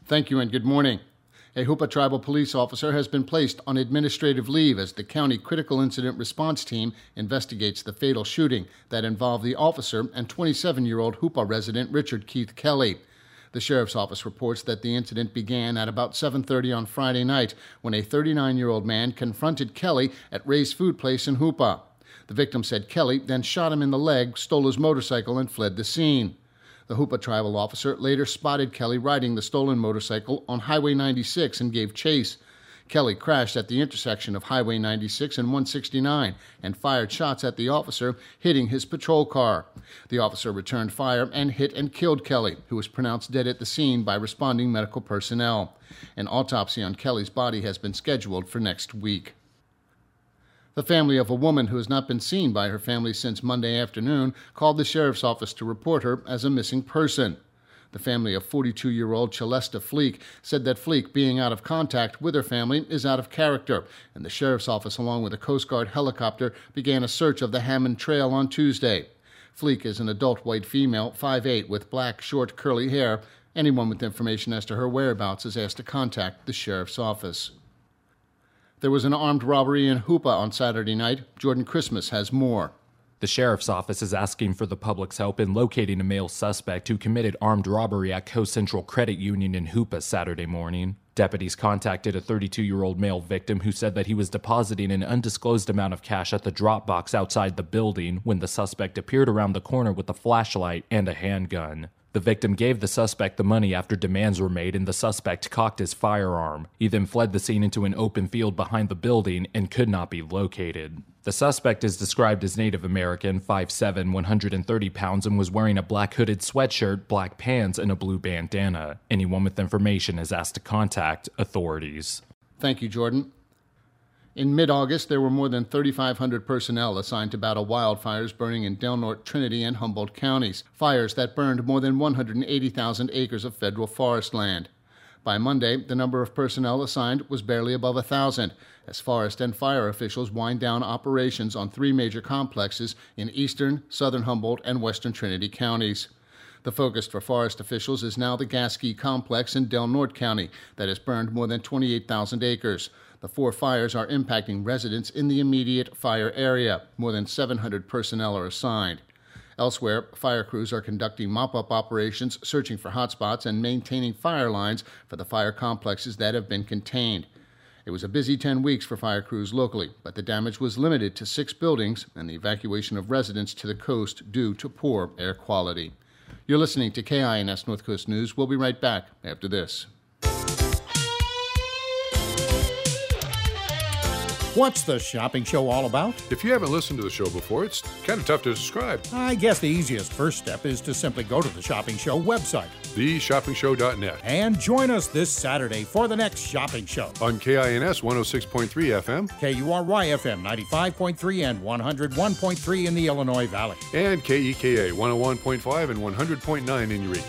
Thank you and good morning. A Hoopa Tribal Police officer has been placed on administrative leave as the County Critical Incident Response Team investigates the fatal shooting that involved the officer and 27-year-old Hoopa resident Richard Keith Kelly. The Sheriff's Office reports that the incident began at about 7:30 on Friday night when a 39-year-old man confronted Kelly at Ray's Food Place in Hoopa. The victim said Kelly then shot him in the leg, stole his motorcycle, and fled the scene. The Hoopa tribal officer later spotted Kelly riding the stolen motorcycle on Highway 96 and gave chase. Kelly crashed at the intersection of Highway 96 and 169 and fired shots at the officer, hitting his patrol car. The officer returned fire and hit and killed Kelly, who was pronounced dead at the scene by responding medical personnel. An autopsy on Kelly's body has been scheduled for next week. The family of a woman who has not been seen by her family since Monday afternoon called the Sheriff's Office to report her as a missing person. The family of 42-year-old Celesta Fleek said that Fleek being out of contact with her family is out of character, and the Sheriff's Office, along with a Coast Guard helicopter, began a search of the Hammond Trail on Tuesday. Fleek is an adult white female, 5'8", with black, short, curly hair. Anyone with information as to her whereabouts is asked to contact the Sheriff's Office. There was an armed robbery in Hoopa on Saturday night. Jordan Christmas has more. The Sheriff's Office is asking for the public's help in locating a male suspect who committed armed robbery at Coast Central Credit Union in Hoopa Saturday morning. Deputies contacted a 32-year-old male victim who said that he was depositing an undisclosed amount of cash at the drop box outside the building when the suspect appeared around the corner with a flashlight and a handgun. The victim gave the suspect the money after demands were made, and the suspect cocked his firearm. He then fled the scene into an open field behind the building and could not be located. The suspect is described as Native American, 5'7", 130 pounds, and was wearing a black hooded sweatshirt, black pants, and a blue bandana. Anyone with information is asked to contact authorities. Thank you, Jordan. In mid-August, there were more than 3,500 personnel assigned to battle wildfires burning in Del Norte, Trinity, and Humboldt counties, fires that burned more than 180,000 acres of federal forest land. By Monday, the number of personnel assigned was barely above 1,000, as forest and fire officials wind down operations on 3 major complexes in eastern, southern Humboldt, and western Trinity counties. The focus for forest officials is now the Gasquet complex in Del Norte County that has burned more than 28,000 acres. The 4 fires are impacting residents in the immediate fire area. More than 700 personnel are assigned. Elsewhere, fire crews are conducting mop-up operations, searching for hotspots, and maintaining fire lines for the fire complexes that have been contained. It was a busy 10 weeks for fire crews locally, but the damage was limited to 6 buildings and the evacuation of residents to the coast due to poor air quality. You're listening to KINS North Coast News. We'll be right back after this. What's the shopping show all about? If you haven't listened to the show before, it's kind of tough to describe. I guess the easiest first step is to simply go to the Shopping Show website. TheShoppingShow.net. And join us this Saturday for the next Shopping Show. On KINS 106.3 FM. KURY FM 95.3 and 101.3 in the Illinois Valley. And KEKA 101.5 and 100.9 in Eureka.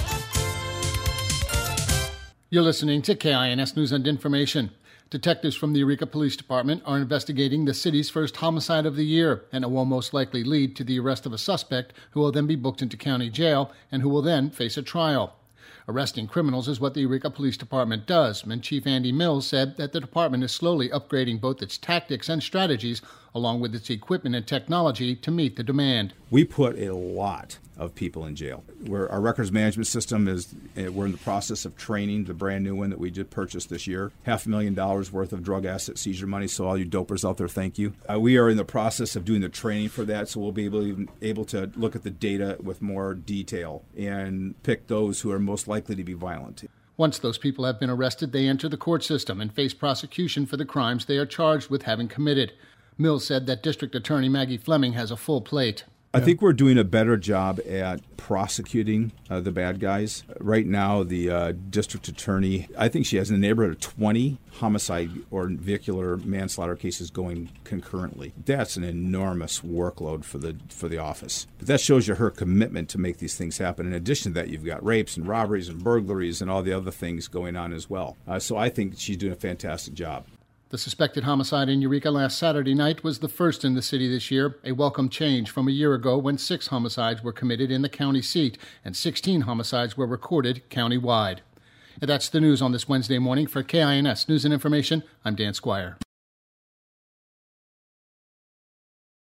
You're listening to KINS News and Information. Detectives from the Eureka Police Department are investigating the city's first homicide of the year, and it will most likely lead to the arrest of a suspect who will then be booked into county jail and who will then face a trial. Arresting criminals is what the Eureka Police Department does, and Chief Andy Mills said that the department is slowly upgrading both its tactics and strategies, along with its equipment and technology, to meet the demand. We put a lot of people in jail. Our records management system we're in the process of training the brand new one that we just purchased this year. $500,000 worth of drug asset seizure money, so all you dopers out there, thank you. We are in the process of doing the training for that, so we'll be able to look at the data with more detail and pick those who are most likely to be violent. Once those people have been arrested, they enter the court system and face prosecution for the crimes they are charged with having committed. Mills said that District Attorney Maggie Fleming has a full plate. I think we're doing a better job at prosecuting the bad guys. Right now, the district attorney, I think she has in the neighborhood of 20 homicide or vehicular manslaughter cases going concurrently. That's an enormous workload for the office. But that shows you her commitment to make these things happen. In addition to that, you've got rapes and robberies and burglaries and all the other things going on as well. So I think she's doing a fantastic job. The suspected homicide in Eureka last Saturday night was the first in the city this year, a welcome change from a year ago when 6 homicides were committed in the county seat and 16 homicides were recorded countywide. And that's the news on this Wednesday morning. For KINS News and Information, I'm Dan Squire.